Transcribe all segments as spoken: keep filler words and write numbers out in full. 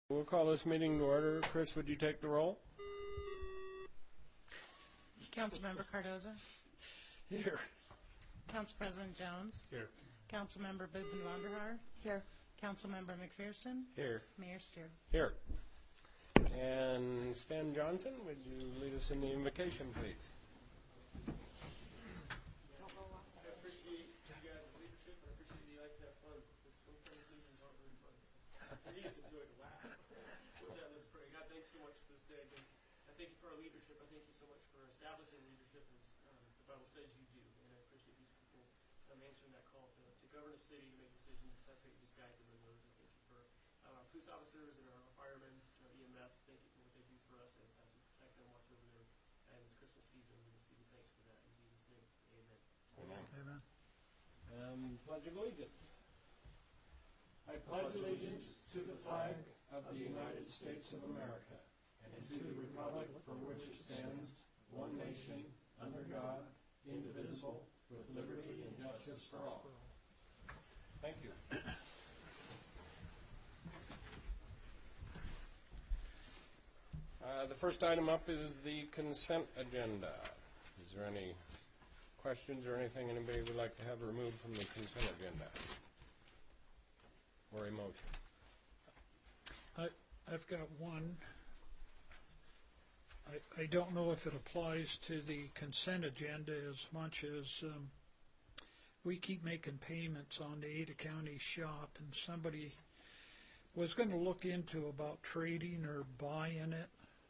We'll call this meeting to order. Chris, would you take the roll? Councilmember Cardoza. Here. Council President Jones. Here. Councilmember Boobin Vonderhaar. Here. Councilmember McPherson. Here. Mayor Steer. Here. And Stan Johnson, would you lead us in the invocation, please? I appreciate you guys' leadership. I appreciate that you like to have fun, because sometimes meetings aren't very fun. We just enjoy to laugh. With that, let's pray. God, thanks so much for this day. And I thank you for our leadership. I thank you so much for establishing leadership as um, the Bible says you do. And I appreciate these people um, answering that call to, to govern a city, to make decisions. I pray you just guide them in those. And thank you for uh, our police officers and our firemen, our E M S. Thank you for what they do for us as, as we protect them, watch over them. And this Christmas season, we just give you thanks for that. In Jesus' name, amen. Amen. Amen. Um, pledge of allegiance. I pledge allegiance to the flag of the United States of America and to the republic for which it stands, one nation, under God, indivisible, with liberty and justice for all. Thank you. Uh, the first item up is the consent agenda. Is there any questions or anything anybody would like to have removed from the consent agenda? Or a motion? I, I've got one. I, I don't know if it applies to the consent agenda as much as um, we keep making payments on the Ada County shop, and somebody was going to look into about trading or buying it.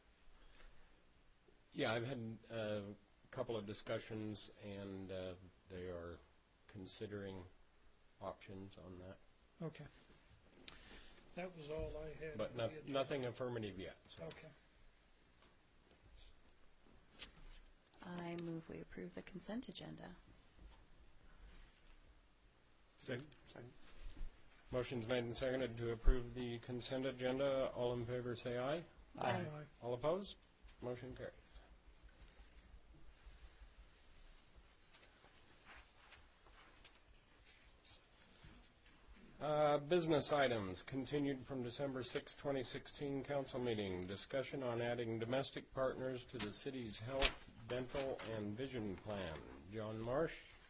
Yeah, I've had uh, a couple of discussions, and uh, they are considering options on that. Okay. That was all I had. But no, nothing affirmative yet. So. Okay. I move we approve the consent agenda. Second. Second. Motion's made and seconded to approve the consent agenda. All in favor say aye. Aye. Aye. All opposed? Motion carries. Uh, business items continued from December sixth, twenty sixteen council meeting. Discussion on adding domestic partners to the city's health, dental, and vision plan. John Marsh.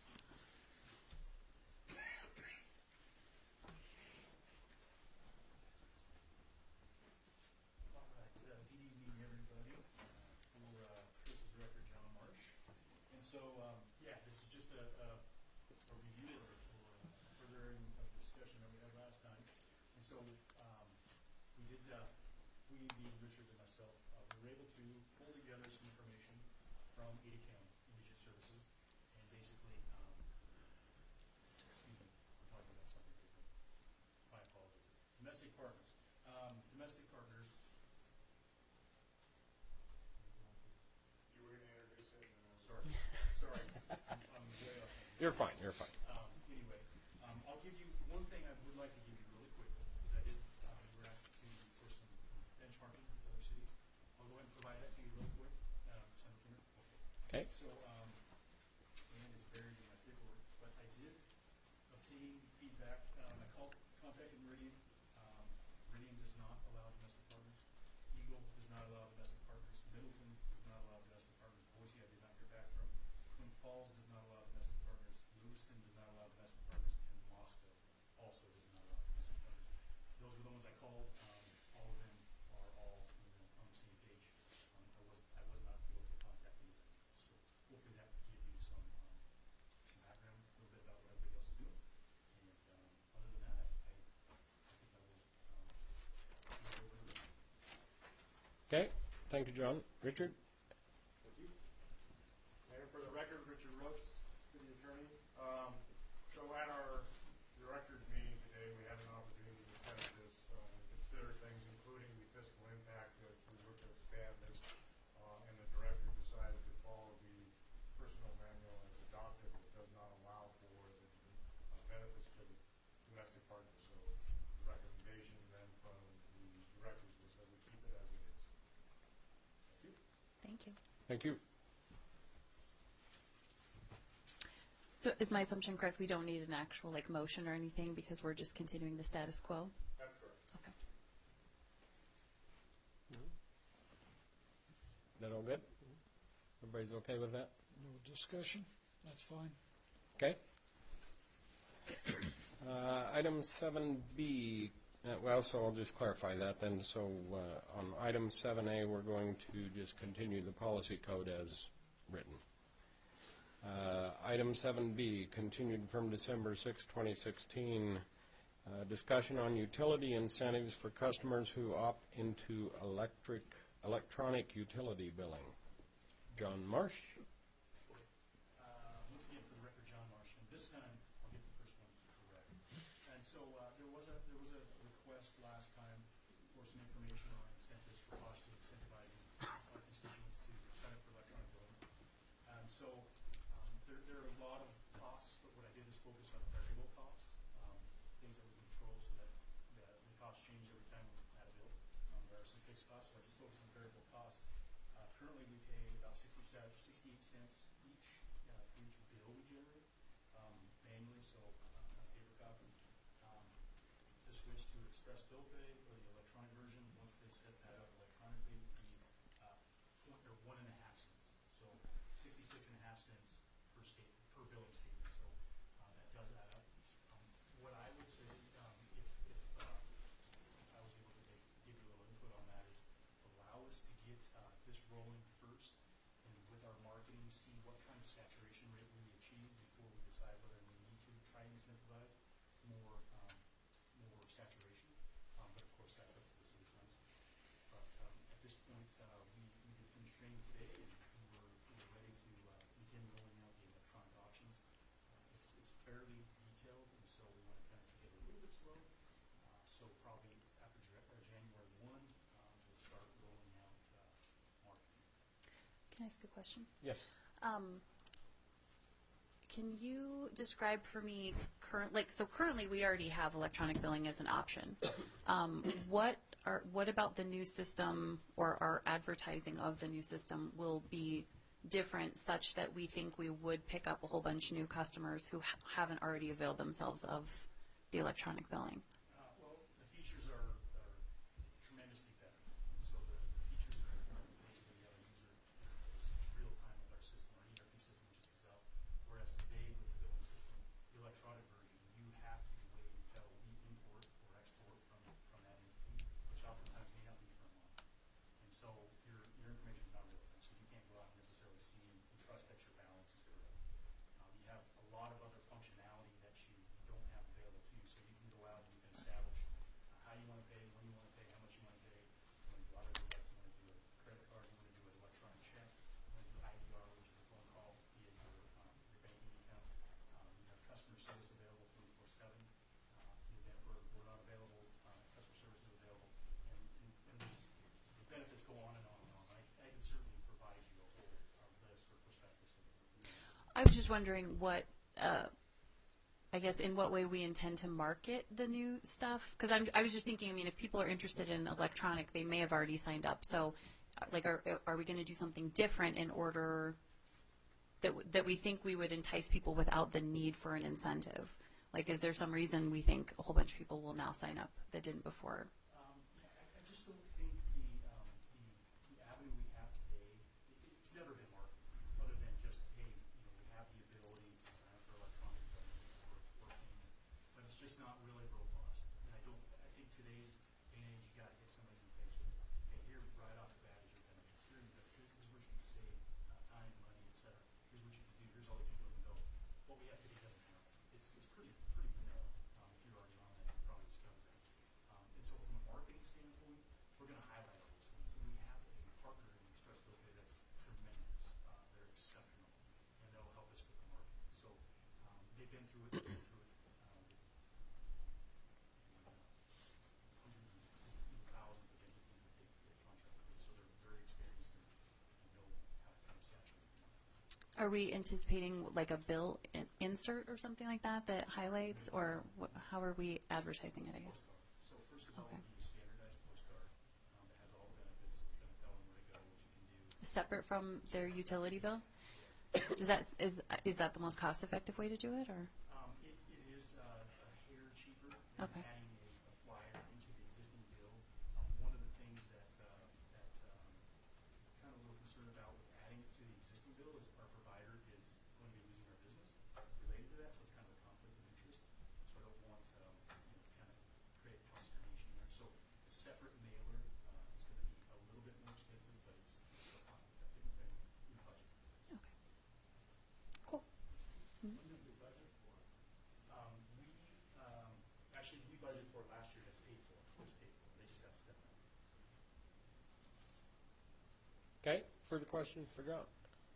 All right, uh, good evening, everybody. For uh, Chris's record, John Marsh. And so, um, yeah, this is just a, a, a review or, or a furthering of the discussion that we had last time. And so, um, we did, uh, we, being Richard and myself, uh, we were able to pull together some information from Ada County Indigent Services, and basically, um, excuse me, I'm talking about something different. My apologies. Domestic partners. Um, domestic partners. You were going to introduce it. Uh, sorry, sorry, I'm, I'm way off. You're fine. You're fine. Um, anyway, um, I'll give you one thing I would like to give you really quickly, because I did. Um, you were asked to for some benchmarking with other cities. I'll go ahead and provide that to you real quick, uh, Senator Kinner. Okay. So, um, and it's buried in my paperwork, but I did obtain feedback. Um, I called, contacted Meridian. Um, Meridian does not allow domestic partners. Eagle does not allow domestic partners. Middleton does not allow domestic partners. Boise, I did not hear back from. Twin Falls does not allow domestic partners. Lewiston does not allow domestic partners. And Moscow also does not allow domestic partners. Those were the ones I called. Um, all of them are all you know, on the same page. Um, I was I was not able to contact any of them. So hopefully that will give you some, um, some background, a little bit about what everybody else is doing. And um, other than that, I, I think I will um, move over to Richard. Okay. Thank you, John. Richard. Thank you. Mayor, for the record, Richard Rooks, City Attorney. Um, so at our directors meeting today, we had an opportunity to kind of just uh, consider things, including the fiscal impact to, to look to expand this. Uh, and the director decided to follow the personal manual as adopted, which does not allow for the uh, benefits to the domestic partners. So the recommendation then from the directors was that we keep it as it is. Thank you. Thank you. Thank you. So is my assumption correct? We don't need an actual like motion or anything because we're just continuing the status quo? That's correct. Okay. that all good? Everybody's okay with that? No discussion? That's fine. Okay. Uh, Item seven B, uh, well, so I'll just clarify that then. So uh, on item seven A, we're going to just continue the policy code as written. Uh, Item seven B, continued from December sixth, twenty sixteen, uh, discussion on utility incentives for customers who opt into electric, electronic utility billing. John Marsh? Uh, Once again, for the record, John Marsh, and this time I'll get the first one correct. And so uh, there was a there was a request last time for some information on incentives for possibly incentivizing our constituents to sign up for electronic billing. And so um, there there are a lot of costs, but what I did is focus on variable costs, um, things that we control, so that the, the costs change every time we add a bill. Um, there are some fixed costs, so I just focus on variable costs. Uh, currently, we pay about sixty-seven, sixty-eight cents each uh, for each bill we generate um, manually, so uh, on a paper copy. Um, to switch to Express Bill Pay or the electronic version, once they set that up electronically, it would be uh, one, or one and a half cents. So sixty-six and a half cents per state per billing statement. So uh, that does add up. Um, what I would say, um, if if, uh, if I was able to make, give you a little input on that, is allow us to get uh, this rolling first, and with our marketing, see what kind of saturation rate we achieve before we decide whether we need to try and incentivize more um, more saturation. Um, but of course, that's up to the city council. But um, at this point, uh, we, we did finish training today, and we're, we're ready to uh, begin rolling out the electronic options. Uh, it's, it's fairly detailed, and so we want to kind of take it a little bit slow. Uh, so probably after Jan- uh, January first, um, we'll start rolling out uh, marketing. Can I ask a question? Yes. Um, Can you describe for me current, like, so currently we already have electronic billing as an option. Um, what are, what about the new system or our advertising of the new system will be different such that we think we would pick up a whole bunch of new customers who ha- haven't already availed themselves of the electronic billing? Uh, well, the features are, are tremendously better. So the, the features are are basically we have a user interface. It's real time with our system. Our E R P system just is up. Whereas today with the billing system, the electronic version, you have to wait until we import or export from from that entity, which oftentimes may not be for a month. And so your your information is not real time. So you can't go out and necessarily see and, and trust that your balance is correct. Um, you have a lot of other functionality that you don't have available to you, so you can go out and you can establish uh, how you want to pay, when you want to pay, how much you want to pay. You want to do auto direct, you want to do a credit card, you want to do an electronic check, you want to do I D R, which is a phone call via your, um, your banking account. Um, you have customer service available twenty-four seven. Uh, in the event we're, we're not available, uh, customer service is available. And, and, and the benefits go on and on and on. I, I can certainly provide you a whole uh, list or prospectus of the I was just wondering what, uh, I guess, in what way we intend to market the new stuff. Because I'm, I was just thinking, I mean, if people are interested in electronic, they may have already signed up. So, uh, like, are, are we going to do something different in order that, w- that we think we would entice people without the need for an incentive? Like, is there some reason we think a whole bunch of people will now sign up that didn't before? Um, yeah, I, I just don't think the, um, the, the avenue we have today, it, it's never been marketed, other than just, hey, you know, we have the ability to sign up for electronic billing or, or payment, but it's just not really robust. And I don't, I think today's day and age, you gotta hit somebody in the face with, hey, here, right off the bat is your benefits. Here, you go, here, here's what you can save, uh, time, money, et cetera. Here's what you can do, here's all that you know and go. What we have today doesn't have that. It's, it's pretty, pretty vanilla. Um, if you're already on that, you probably discovered that. Um, and so from a marketing standpoint, we're going to highlight all those things. And we have a partner in Express Bill Pay that's tremendous. Uh, they're exceptional, and they'll help us with the marketing. So um, they've been through it. They've been through it um, with uh, hundreds and thousands of entities that they, they contract with. So they're very experienced and, and know how to kind of saturate the market. Are we anticipating like a bill in- insert or something like that that highlights, or wh- how are we advertising it, I guess? Postcard. So first of all, Okay. it'll be a standardized postcard um, that has all the benefits. It's going to tell them where to go, what you can do. Separate from their utility bill? Does that, is, is that the most cost-effective way to do it, or? Um, it, it is uh, a hair cheaper than Okay. adding a, a flyer into the existing bill. Um, one of the things that uh, that um, kind of a little concerned Okay, further questions for John?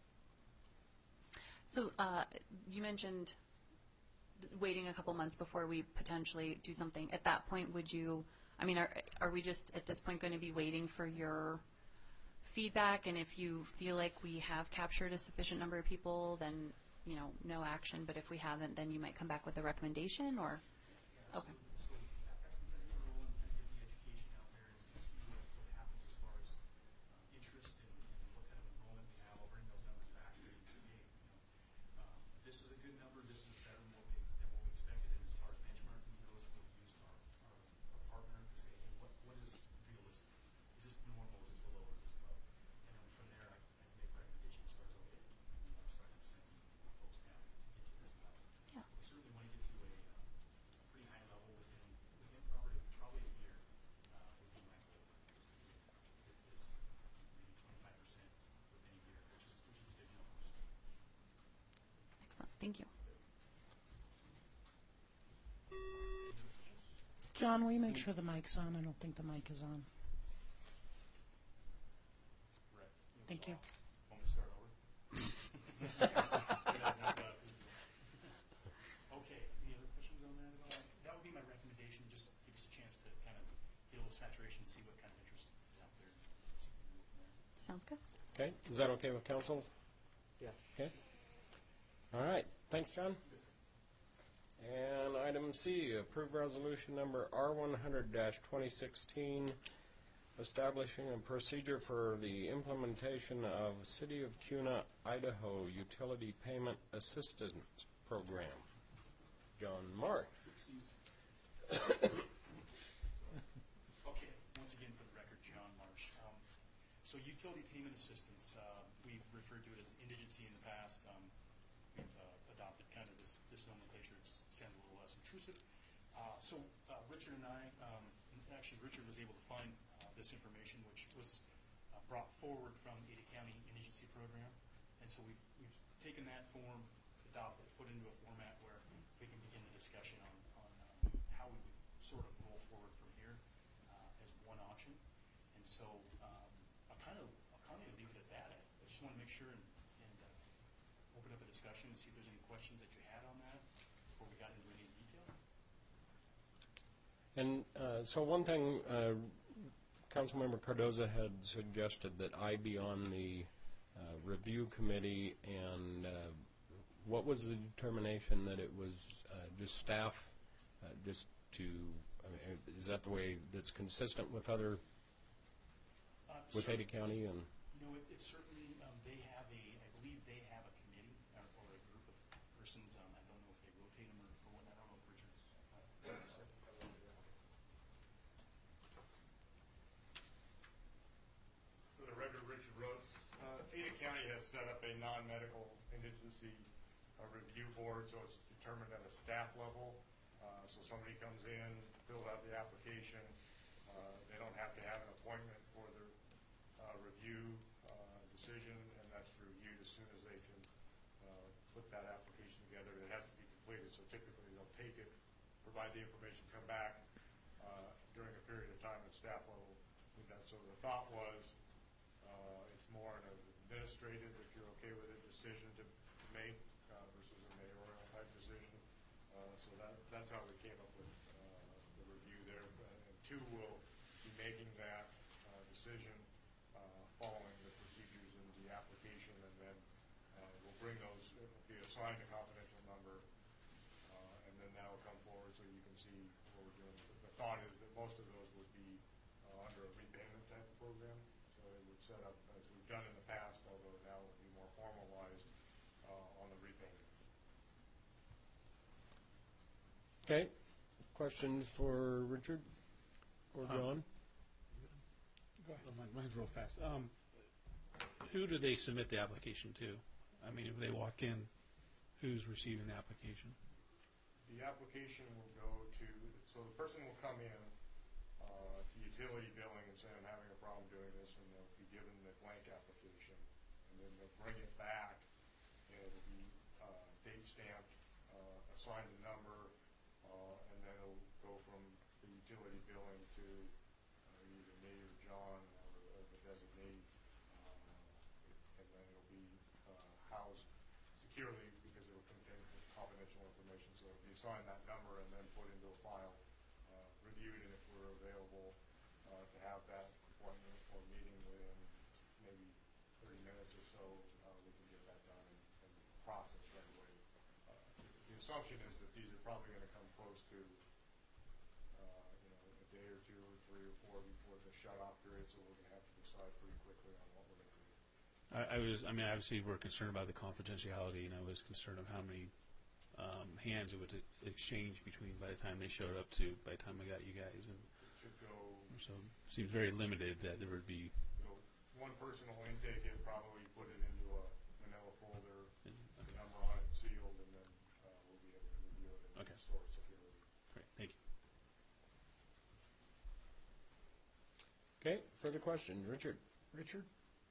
So uh, you mentioned waiting a couple months before we potentially do something. At that point, would you, I mean, are, are we just at this point going to be waiting for your feedback? And if you feel like we have captured a sufficient number of people, then, you know, no action. But if we haven't, then you might come back with a recommendation or? Okay. So, after we roll and kind of get the education out there and see what, what happens as far as um, interest and, and what kind of enrollment we have, I'll bring those numbers back to you. Hey, you know, um, this is a good number. This is better than what we than what we expected. And as far as benchmarking goes, we'll use our, our, our partner to say, hey, what what is realistic? Is this normal? Is this below? Or is this above? And then from there, I, I can make recommendations as far as okay, we want to start incenting folks down to get to this level. Yeah. We certainly want to get to a uh, pretty high level within within probably probably a year uh, would be my goal. Is to get get this maybe twenty-five percent within a year, which is which is big numbers. Excellent. Thank you. John, will you make sure the mic's on? I don't think the mic is on. Right. Thank you. Want me to start over? Okay. Any other questions on that at all? That would be my recommendation. Just give us a chance to kind of get a little saturation, see what kind of interest is out there, and see if we can go from there. Sounds good. Okay, is that okay with council? Yeah. Okay. All right, thanks, John. And item C, approve resolution number R one hundred twenty sixteen, establishing a procedure for the implementation of City of Kuna, Idaho Utility Payment Assistance Program. John Mark. Okay, once again, for the record, John Marsh. Um, So utility payment assistance, uh, we've referred to it as indigency in the past. Um, We've uh, adopted kind of this this nomenclature. It sounds a little less intrusive. Uh, So uh, Richard and I, um, actually Richard was able to find uh, this information, which was uh, brought forward from Ada County Indigency Program. And so we've we've taken that form, adopted it, put it into a format where we can begin the discussion on on um, how we would sort of roll forward from here uh, as one option. And so um, I'll kind of I'll kind of leave it at that. I, I just want to make sure and, and uh, open up a discussion and see if there's any questions that you had on that before we got into any detail. And uh, so one thing, uh, Councilmember Cardoza had suggested that I be on the uh, review committee, and uh, what was the determination that it was uh, just staff, uh, just to, I mean, is that the way that's consistent with other, Uh, with so- Ada County? And You know, it, it's certainly, um, they have a, I believe they have a committee or, or a group of persons. Um, I don't know if they rotate them or, or what. I don't know if Richard's. Uh, For the record, Richard Rhodes. Uh, Ada County has set up a non-medical indigency uh, review board, so it's determined at a staff level. Uh, so somebody comes in, fills out the application. Uh, they don't have to have an appointment for their uh, review uh, decision, and that's reviewed as soon as they can uh, put that application together. It has to be completed, so typically they'll take it, provide the information, come back uh, during a period of time at staff level with that. So the thought was uh, it's more an administrative, if you're okay with it, decision to make uh, versus a mayoral type decision. Uh, so that that's how we came up with uh, the review there. And two will be making that uh, decision uh, following the procedures in the application, and then uh, we'll bring those. It will be assigned a confidential number, uh, and then that'll come forward so you can see what we're doing. The, the thought is that most of those would be uh, under a repayment type of program, so it would set up as we've done in the past, although now it would be more formalized uh, on the repayment. okay, questions for Richard or John? Go ahead. Mine- Mine's real fast. Um, Who do they submit the application to? I mean, if they walk in, who's receiving the application? The application will go to, so the person will come in uh, to utility billing and say, I'm having a problem doing this, and they'll be given the blank application, and then they'll bring it back, and it'll be uh, date stamped, uh, assigned a number, uh, and then it'll go from the utility billing to uh, either me or John or, or the designee, uh, and it'll be uh, housed securely because it'll contain confidential information. So it'll be assigned that number and then put into a file, uh, reviewed, and if we're available uh, to have that appointment or meeting within maybe thirty minutes or so, uh, we can get that done and, and process right away. Uh, the assumption is that these are probably going to come close to uh, you know, a day or two or three or four before the shut-off period, so we're going to have to decide pretty quickly on what we're going to do. I, I was, I mean, obviously we're concerned about the confidentiality, and I was concerned of how many um, hands it would exchange between by the time they showed up to by the time I got you guys. And It should go, so it seems very limited that there would be. you know, one person will intake it, probably put it into a manila folder, And, the okay, number on it sealed, and then uh, we'll be able to review it and Okay. store it securely. great, thank you. Okay, further questions? Richard? Richard?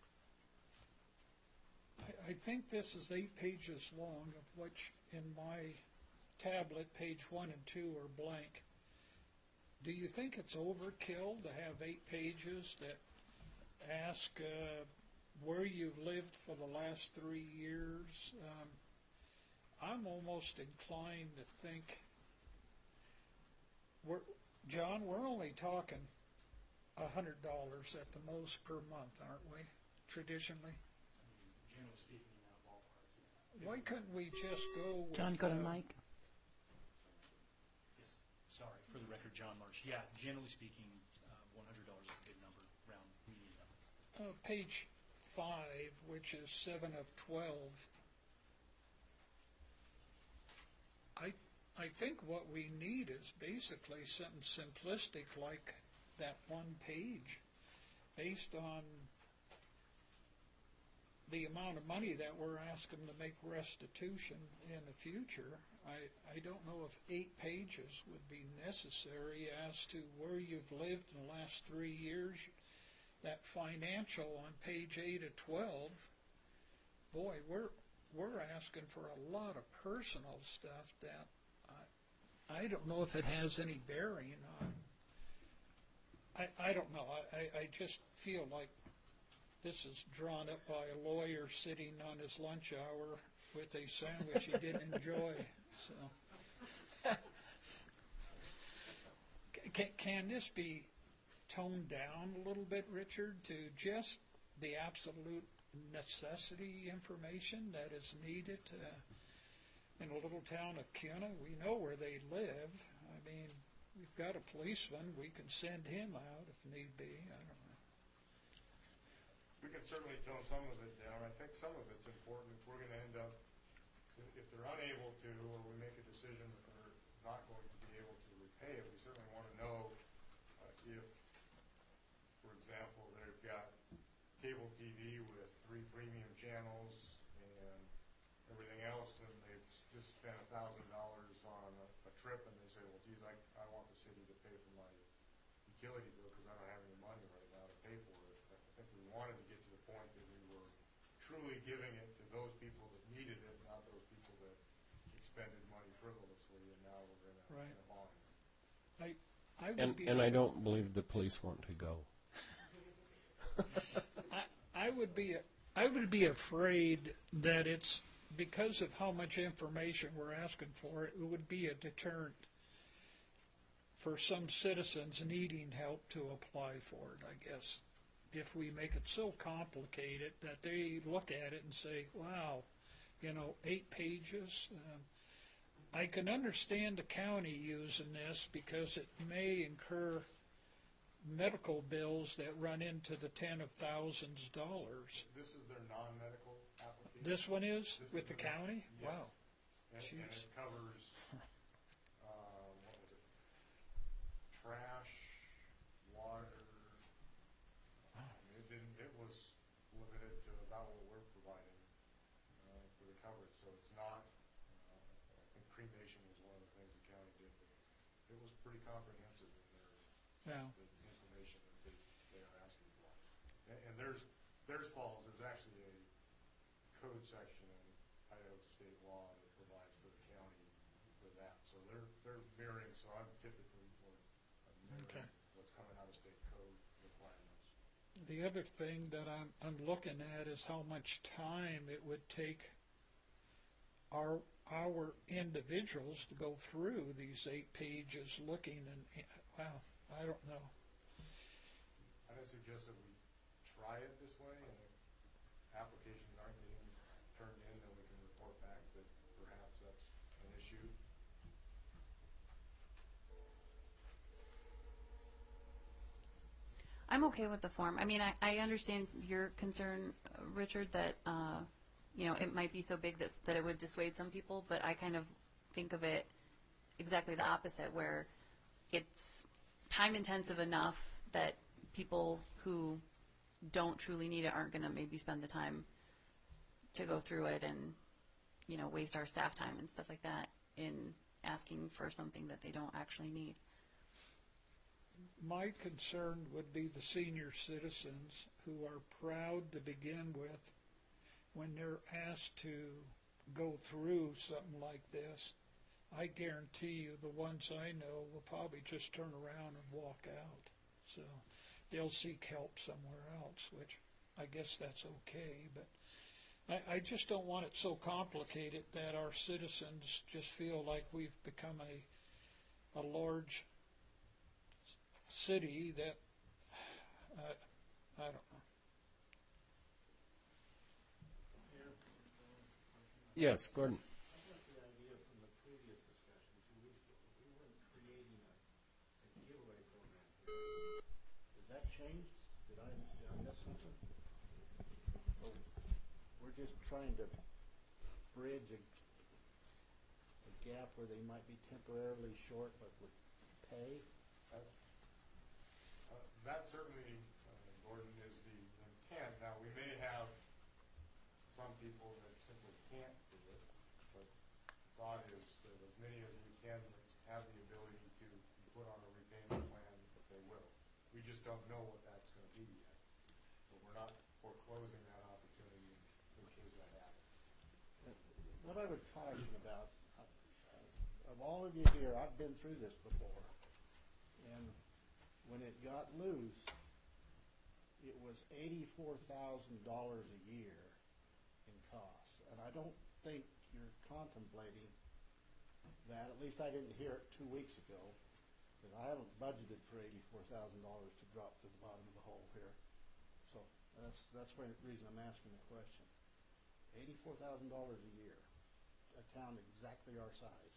I, I think this is eight pages long, of which in my tablet, page one and two are blank. Do you think it's overkill to have eight pages that ask uh, where you've lived for the last three years? Um, I'm almost inclined to think, we're, John, we're only talking a hundred dollars at the most per month, aren't we, traditionally? Generally speaking, in that ballpark, yeah. Why couldn't we just go with... John, go to uh, Mike. Yes, sorry, for the record, John Marsh. Yeah, generally speaking, uh, one hundred dollars is a good number, round median number. Uh, page five, which is seven of twelve. I, th- I think what we need is basically something simplistic like that one page, based on the amount of money that we're asking to make restitution in the future. I, I don't know if eight pages would be necessary as to where you've lived in the last three years. That financial on page eight of twelve, boy, we're we're asking for a lot of personal stuff that I, I don't know if it has any bearing on. I, I don't know. I, I, I just feel like this is drawn up by a lawyer sitting on his lunch hour with a sandwich he didn't enjoy. So, can, can this be toned down a little bit, Richard, to just the absolute necessity information that is needed uh, in a little town of Kuna? We know where they live. I mean, we've got a policeman. We can send him out if need be. I don't know. We can certainly tone some of it down. I think some of it's important if we're going to end up, if they're unable to, or we make a decision that they're not going to be able to repay it, we certainly want to know uh, if, for example, they've got cable T V with three premium channels and everything else, and they've just spent a thousand dollars on a, a trip, and they say, well, geez, I, I want the city to pay for my utility bill because I don't have any money right now to pay for it. I think we wanted to get to the point that we were truly giving it to those people that needed it, not those people that expended money frivolously, and now we're in a, Right. in a bond. I, I would And, be, and I don't believe the police want to go. I, I would be, I would be afraid that it's because of how much information we're asking for. It would be a deterrent for some citizens needing help to apply for it, I guess. If we make it so complicated that they look at it and say, wow, you know, eight pages. Um, I can understand the county using this because it may incur medical bills that run into the ten of thousands of dollars. This is their non-medical application. This one is This with is the the- county? yes. Wow. And, and Jeez. it covers, uh, what was it? Trash, water. I mean, it didn't, it was limited to about what we're providing, uh, for the coverage, so it's not, uh, I think cremation was one of the things the county did, but it was pretty comprehensive in their, Yeah. the information that they, they are asking for. And, and there's, theirs falls, there's actually a code section in Idaho state law that provides for the county for that. So they're, they're mirroring, so I'm typically more uh, Okay. mirroring what's coming out of state code requirements. the other thing that I'm, I'm looking at is how much time it would take our our individuals to go through these eight pages looking and, wow, I don't know. I would suggest that we try it this way, and if applications aren't getting turned in, then we can report back that perhaps that's an issue. I'm okay with the form. I mean, I, I understand your concern, uh, Richard, that, uh, you know, it might be so big that, that it would dissuade some people, but I kind of think of it exactly the opposite, where it's time intensive enough that people who don't truly need it aren't going to maybe spend the time to go through it and, you know, waste our staff time and stuff like that in asking for something that they don't actually need. My concern would be the senior citizens who are proud to begin with when they're asked to go through something like this. I guarantee you the ones I know will probably just turn around and walk out. So they'll seek help somewhere else, which I guess that's okay. But I, I just don't want it so complicated that our citizens just feel like we've become a, a large city that, uh, I don't know. Yes, Gordon. I got the idea from the previous discussion two weeks ago, that we weren't creating a, a giveaway program here. Has that changed? Did I, did I miss something? Or we're just trying to bridge a, a gap where they might be temporarily short but would pay? Uh, uh, That certainly, uh, Gordon, is the intent. Now, we may have some people that simply can't do it, but the thought is that as many as we can that have the ability to put on a repayment plan, they will. We just don't know what that's going to be yet. But we're not foreclosing that opportunity in case that happens. What I was talking about, uh, uh, of all of you here, I've been through this before, and when it got loose, it was eighty-four thousand dollars a year in costs. And I don't think you're contemplating that. At least I didn't hear it two weeks ago, because I haven't budgeted for eighty-four thousand dollars to drop to the bottom of the hole here. So that's that's the reason I'm asking the question. eighty-four thousand dollars a year, a town exactly our size.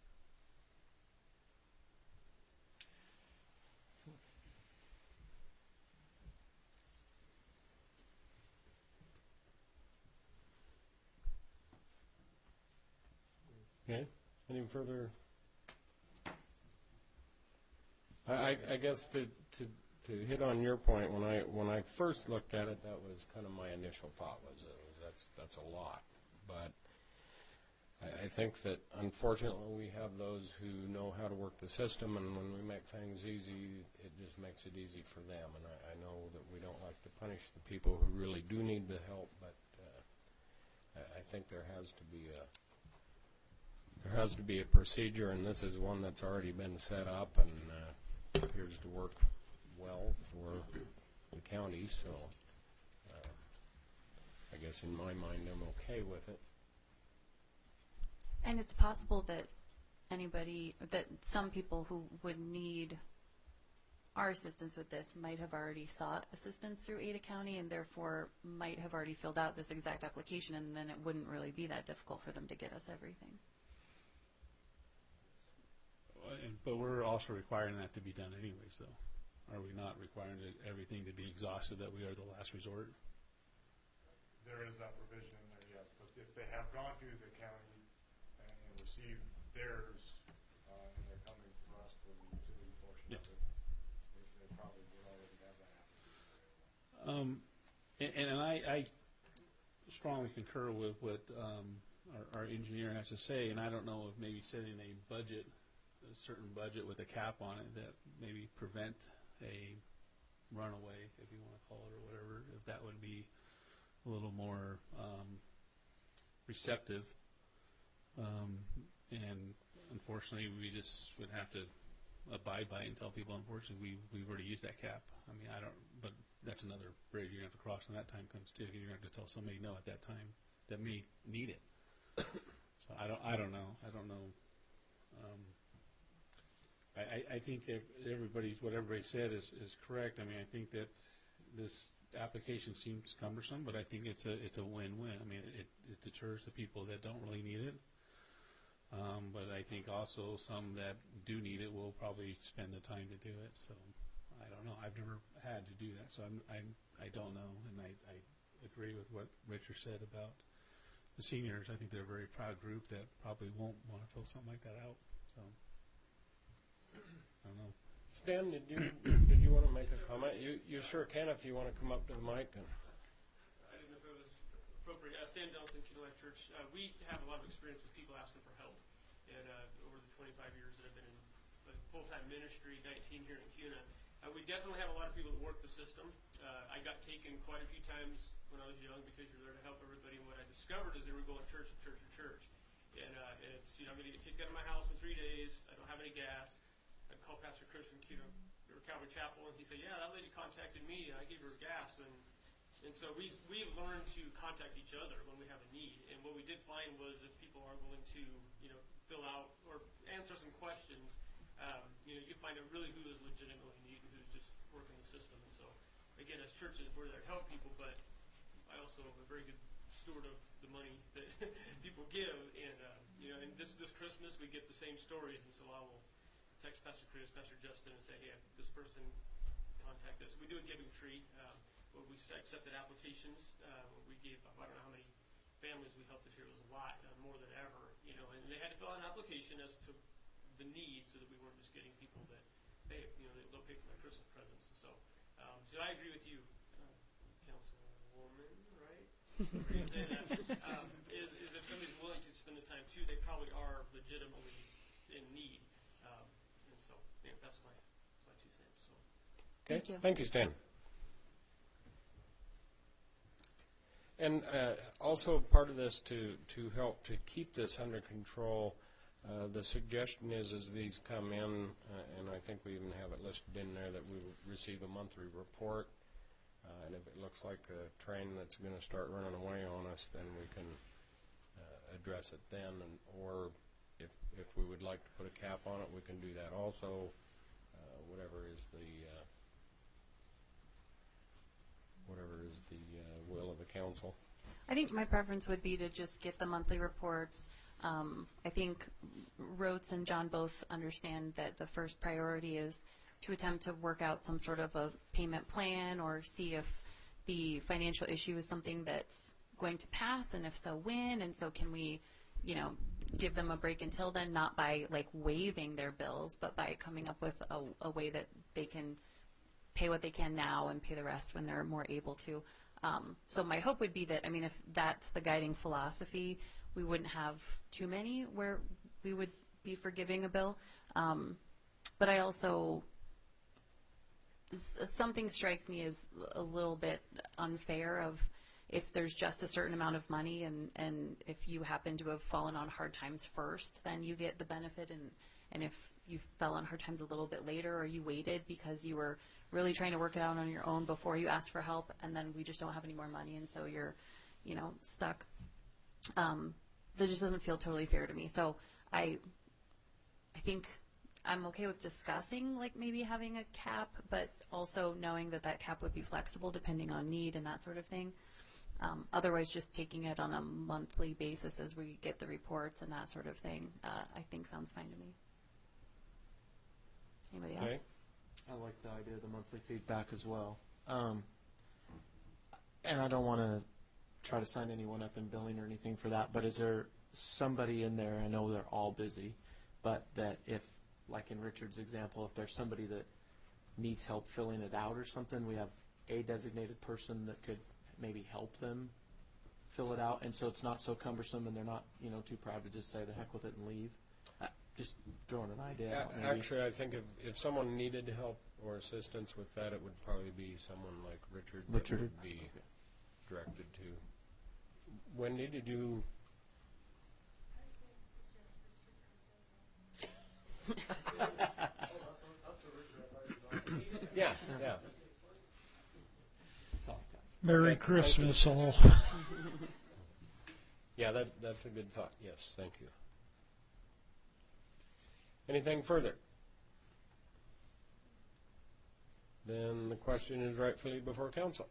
Okay, any further? I, I, I guess to, to, to hit on your point, when I, when I first looked at it, that was kind of my initial thought was, uh, was that's, that's a lot. But I, I think that unfortunately we have those who know how to work the system, and when we make things easy, it just makes it easy for them. And I, I know that we don't like to punish the people who really do need the help, but uh, I, I think there has to be a There has to be a procedure, and this is one that's already been set up and uh, appears to work well for the county, so uh, I guess in my mind I'm okay with it. And it's possible that anybody, that some people who would need our assistance with this might have already sought assistance through Ada County and therefore might have already filled out this exact application, and then it wouldn't really be that difficult for them to get us everything. And- But we're also requiring that to be done anyways, though. Are we not requiring it- everything to be exhausted, that we are the last resort? There is that provision in there, yes. But if they have gone to the county and and received theirs, uh, and they're coming for us for the utility portion Yeah. of it, they, they probably would already have that application. Um, and, and I, I strongly concur with what um, our, our engineer has to say, and I don't know if maybe setting a budget, a certain budget with a cap on it that maybe prevent a runaway, if you want to call it, or whatever, if that would be a little more um, receptive. Um, and unfortunately, we just would have to abide by it and tell people, unfortunately, we, we've already used that cap. I mean, I don't, but that that's another bridge you're going to have to cross when that time comes too. You're going to have to tell somebody no at that time that may need it. So I don't, I don't know. I don't know. Um, I, I, I think that everybody's, what everybody said is, is correct. I mean, I think that this application seems cumbersome, but I think it's a, it's a win-win. I mean, it, it deters the people that don't really need it. Um, but I think also some that do need it will probably spend the time to do it. So I don't know. I've never had to do that, so I'm, I'm I don't know. And I, I agree with what Richard said about the seniors. I think they're a very proud group that probably won't want to fill something like that out. So I don't know. Stan, did you did you want to make a comment? You you sure can if you want to come up to the mic. And I didn't know if it was appropriate. Uh, Stan Delson, Kentucky Life Church. Uh, we have a lot of experience with people asking for help. And uh, over the twenty-five years that I've been in uh, full-time ministry, nineteen here in Kuna, uh, we definitely have a lot of people that work the system. Uh, I got taken quite a few times when I was young because you're there to help everybody. And what I discovered is they were going church to church to church. And, uh, and it's, you know, I'm going to get kicked out of my house in three days. I don't have any gas. I called Pastor Chris from Kuna, or Calvary Chapel, and he said, yeah, that lady contacted me, and I gave her gas. And and so we, we've learned to contact each other when we have a need. And what we did find was if people are willing to, you know, fill out or answer some questions, um, you know, you find out really who is legitimately needing, who's just working the system. And so, again, as churches, we're there to help people, but I also am a very good steward of the money that people give. And, uh, you know, and this, this Christmas, we get the same stories. And so I will text Pastor Chris, Pastor Justin, and say, hey, this person contact us. We do a giving tree. Um, where we accepted applications. Uh, we gave, I don't know how many families we helped this year. It was a lot, uh, more than ever, you know, and they had to fill out an application as to the need so that we weren't just getting people that, hey, you know, they'll pay for my Christmas presents. And so, um, so I agree with you, uh, Councilwoman, right? You say that, um, is, is if somebody's willing to spend the time too, they probably are legitimately in need. Um, and so, yeah, that's my, that's my two cents. So. okay, Thank you. Thank you, Stan. And uh, also part of this to, to help to keep this under control, uh, the suggestion is as these come in, uh, and I think we even have it listed in there that we will receive a monthly report, uh, and if it looks like a train that's going to start running away on us, then we can uh, address it then, and or if, if we would like to put a cap on it, we can do that also, uh, whatever is the uh, whatever is the uh, will of the council. I think my preference would be to just get the monthly reports. Um, I think Rhodes and John both understand that the first priority is to attempt to work out some sort of a payment plan or see if the financial issue is something that's going to pass, and if so, when, and so can we, you know, give them a break until then, not by like waiving their bills, but by coming up with a, a way that they can pay what they can now and pay the rest when they're more able to. Um, so my hope would be that, I mean, if that's the guiding philosophy, we wouldn't have too many where we would be forgiving a bill. Um, but I also, something strikes me as a little bit unfair of if there's just a certain amount of money and, and if you happen to have fallen on hard times first, then you get the benefit. And, and if you fell on hard times a little bit later or you waited because you were really trying to work it out on your own before you asked for help, and then we just don't have any more money, and so you're, you know, stuck. Um, that just doesn't feel totally fair to me. So I, I think I'm okay with discussing, like, maybe having a cap, but also knowing that that cap would be flexible depending on need and that sort of thing. Um, otherwise, just taking it on a monthly basis as we get the reports and that sort of thing, uh, I think sounds fine to me. Anybody else? Okay. I like the idea of the monthly feedback as well. Um, and I don't want to try to sign anyone up in billing or anything for that, but is there somebody in there, I know they're all busy, but that if, like in Richard's example, if there's somebody that needs help filling it out or something, we have a designated person that could maybe help them fill it out, and so it's not so cumbersome and they're not, you know, too proud to just say the heck with it and leave. Uh, just throwing an idea out. Maybe. Actually, I think if, if someone needed help or assistance with that, it would probably be someone like Richard, Richard. that would be Okay. directed to. Wendy, did you? Yeah, yeah. Merry Okay, Christmas, all. Yeah, that, that's a good thought. Yes, thank you. Anything further? Then the question is rightfully before council.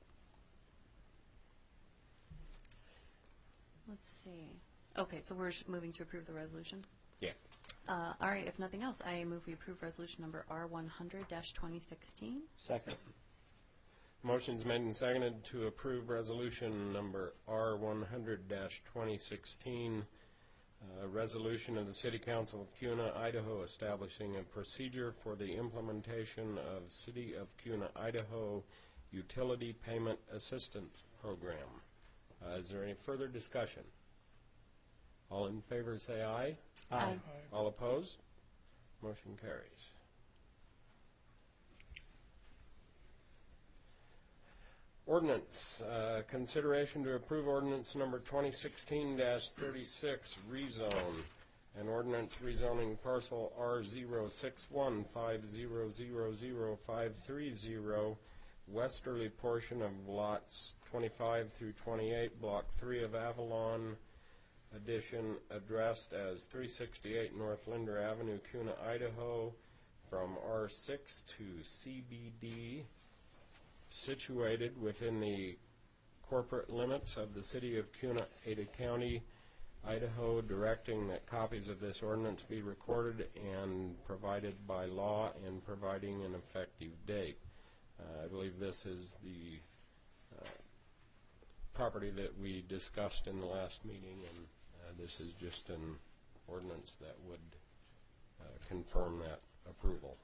Let's see. Okay, so we're sh- moving to approve the resolution? Yeah. Uh, all right, if nothing else, I move we approve resolution number R one hundred twenty sixteen. Second. Motion's made and seconded to approve resolution number R one hundred twenty sixteen, uh, resolution of the City Council of Kuna, Idaho, establishing a procedure for the implementation of City of Kuna, Idaho Utility Payment Assistance Program. Uh, is there any further discussion? All in favor say aye. Aye. All opposed? Motion carries. Ordinance, uh, consideration to approve ordinance number twenty sixteen thirty-six, rezone. An ordinance rezoning parcel R zero six one five zero zero zero five three zero, westerly portion of lots twenty-five through twenty-eight, block three of Avalon Addition, addressed as three sixty-eight North Linder Avenue, Kuna, Idaho, from R six to C B D, situated within the corporate limits of the City of Kuna, Ada County, Idaho, directing that copies of this ordinance be recorded and provided by law and providing an effective date. Uh, I believe this is the uh, property that we discussed in the last meeting, and uh, this is just an ordinance that would uh, confirm that approval.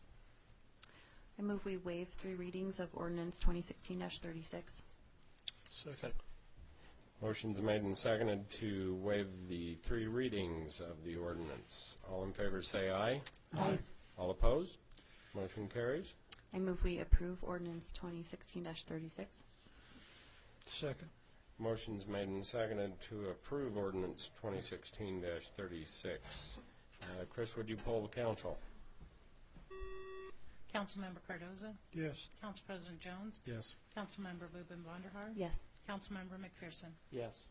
I move we waive three readings of ordinance twenty sixteen thirty-six. Second. Motion's made and seconded to waive the three readings of the ordinance. All in favor say aye. Aye. All opposed? Motion carries. I move we approve ordinance twenty sixteen thirty-six. Second. Motion's made and seconded to approve ordinance twenty sixteen thirty-six. Uh, Chris, would you poll the council? Councilmember Cardoza? Yes. Council President Jones? Yes. Councilmember Boobin Vonderhaar? Yes. Councilmember McPherson? Yes.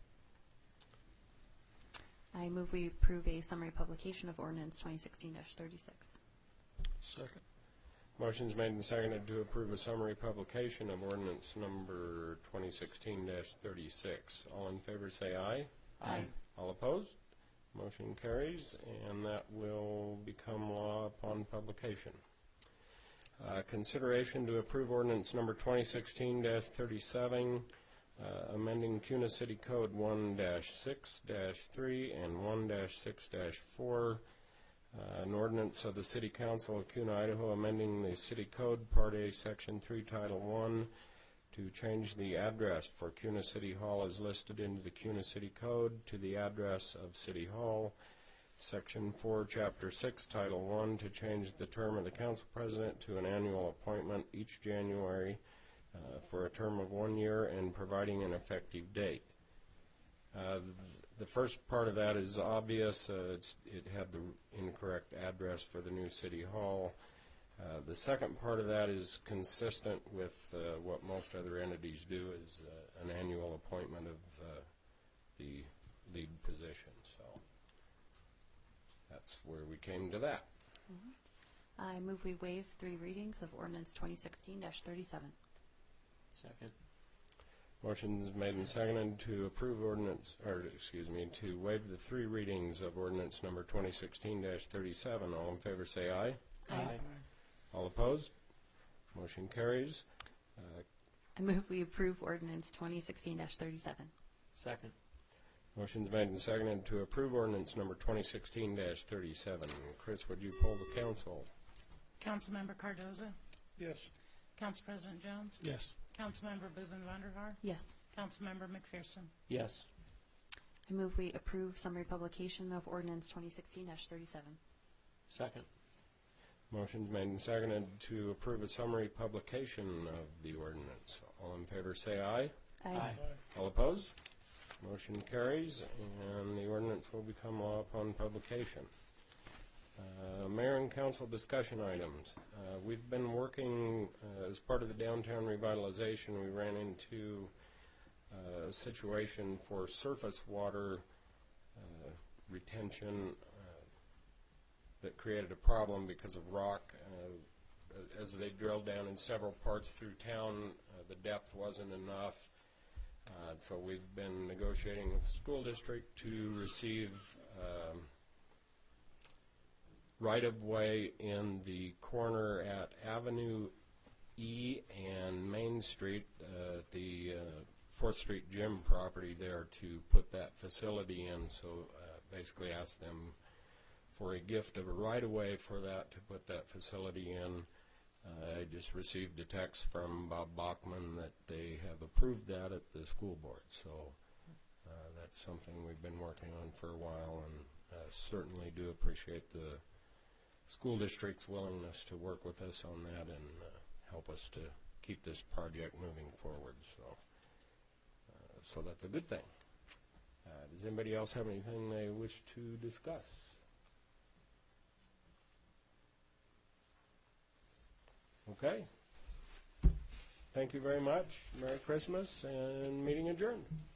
I move we approve a summary publication of ordinance twenty sixteen thirty-six. Second. Motion's made and seconded to approve a summary publication of ordinance number twenty sixteen thirty-six. All in favor say aye. Aye. All opposed? Motion carries, and that will become law upon publication. Uh, consideration to approve ordinance number twenty sixteen thirty-seven, uh, amending Kuna City Code one dash six dash three and one dash six dash four, uh, an ordinance of the City Council of Kuna, Idaho, amending the City Code, Part A, Section three, Title one, to change the address for Kuna City Hall as listed into the Kuna City Code to the address of City Hall. Section four, Chapter six, Title one, to change the term of the council president to an annual appointment each January uh, for a term of one year and providing an effective date. Uh, the first part of that is obvious. Uh, it's, it had the incorrect address for the new City Hall. Uh, the second part of that is consistent with uh, what most other entities do, is uh, an annual appointment of uh, the lead position. So that's where we came to that. I move we waive three readings of ordinance twenty sixteen thirty-seven. Second. Motion is made and seconded to approve ordinance, or excuse me, to waive the three readings of ordinance number twenty sixteen thirty-seven. All in favor say aye. Aye. All opposed? Motion carries. Uh, I move we approve ordinance twenty sixteen thirty-seven. Second. Motion's made and seconded to approve ordinance number twenty sixteen thirty-seven. Chris, would you poll the council? Councilmember Cardoza? Yes. Council President Jones? Yes. Councilmember Boobin Vonderhaar? Yes. Councilmember McPherson? Yes. I move we approve summary publication of ordinance twenty sixteen thirty-seven. Second. Motion's made and seconded to approve a summary publication of the ordinance. All in favor say aye. Aye. All opposed? Motion carries, and the ordinance will become law upon publication. Uh, Mayor and council discussion items. Uh, We've been working uh, as part of the downtown revitalization. We ran into uh, a situation for surface water uh, retention uh, that created a problem because of rock. Uh, as they drilled down in several parts through town, uh, the depth wasn't enough. Uh, so we've been negotiating with the school district to receive um, right-of-way in the corner at Avenue E and Main Street, uh, the uh, fourth Street Gym property there, to put that facility in. So uh, basically ask them for a gift of a right-of-way for that, to put that facility in. Uh, I just received a text from Bob Bachman that they have approved that at the school board. So uh, that's something we've been working on for a while, and uh, certainly do appreciate the school district's willingness to work with us on that and uh, help us to keep this project moving forward. So, uh, so that's a good thing. Uh, does anybody else have anything they wish to discuss? Okay. Thank you very much. Merry Christmas, and meeting adjourned.